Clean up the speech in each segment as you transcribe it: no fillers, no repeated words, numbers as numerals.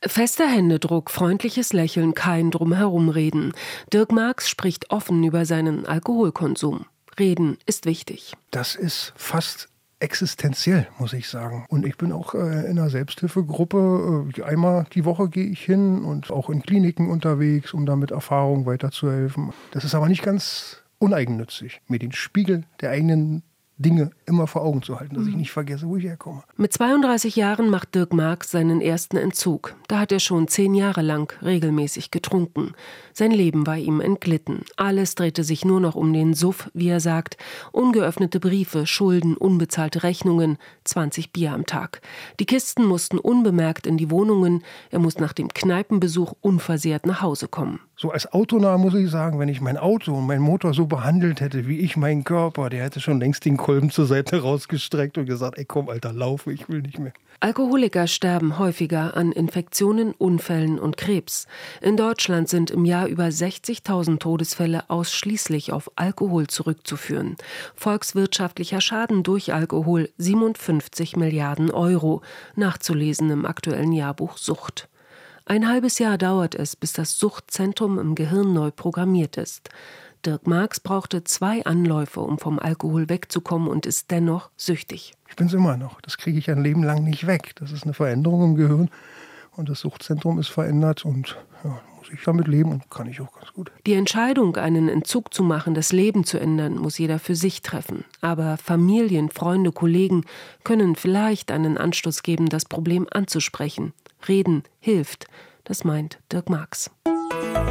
Fester Händedruck, freundliches Lächeln, kein Drumherumreden. Dirk Marx spricht offen über seinen Alkoholkonsum. Reden ist wichtig. Das ist fast existenziell, muss ich sagen. Und ich bin auch in einer Selbsthilfegruppe. Einmal die Woche gehe ich hin und auch in Kliniken unterwegs, um da mit Erfahrung weiterzuhelfen. Das ist aber nicht ganz uneigennützig, mir den Spiegel der eigenen Dinge immer vor Augen zu halten, dass ich nicht vergesse, wo ich herkomme. Mit 32 Jahren macht Dirk Marx seinen ersten Entzug. Da hat er schon 10 Jahre lang regelmäßig getrunken. Sein Leben war ihm entglitten. Alles drehte sich nur noch um den Suff, wie er sagt. Ungeöffnete Briefe, Schulden, unbezahlte Rechnungen, 20 Bier am Tag. Die Kisten mussten unbemerkt in die Wohnungen. Er muss nach dem Kneipenbesuch unversehrt nach Hause kommen. So als Autonah muss ich sagen, wenn ich mein Auto und meinen Motor so behandelt hätte, wie ich meinen Körper, der hätte schon längst den Kolben zur Seite rausgestreckt und gesagt, ey komm, Alter, laufe, ich will nicht mehr. Alkoholiker sterben häufiger an Infektionen, Unfällen und Krebs. In Deutschland sind im Jahr über 60.000 Todesfälle ausschließlich auf Alkohol zurückzuführen. Volkswirtschaftlicher Schaden durch Alkohol 57 Milliarden Euro, nachzulesen im aktuellen Jahrbuch Sucht. Ein halbes Jahr dauert es, bis das Suchtzentrum im Gehirn neu programmiert ist. Dirk Marx brauchte 2 Anläufe, um vom Alkohol wegzukommen und ist dennoch süchtig. Ich bin's immer noch. Das kriege ich ein Leben lang nicht weg. Das ist eine Veränderung im Gehirn und das Suchtzentrum ist verändert und ja, muss ich damit leben und kann ich auch ganz gut. Die Entscheidung, einen Entzug zu machen, das Leben zu ändern, muss jeder für sich treffen. Aber Familien, Freunde, Kollegen können vielleicht einen Anstoß geben, das Problem anzusprechen. Reden hilft, das meint Dirk Marx.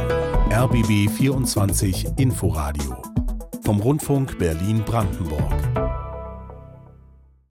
RBB 24 Inforadio vom Rundfunk Berlin-Brandenburg.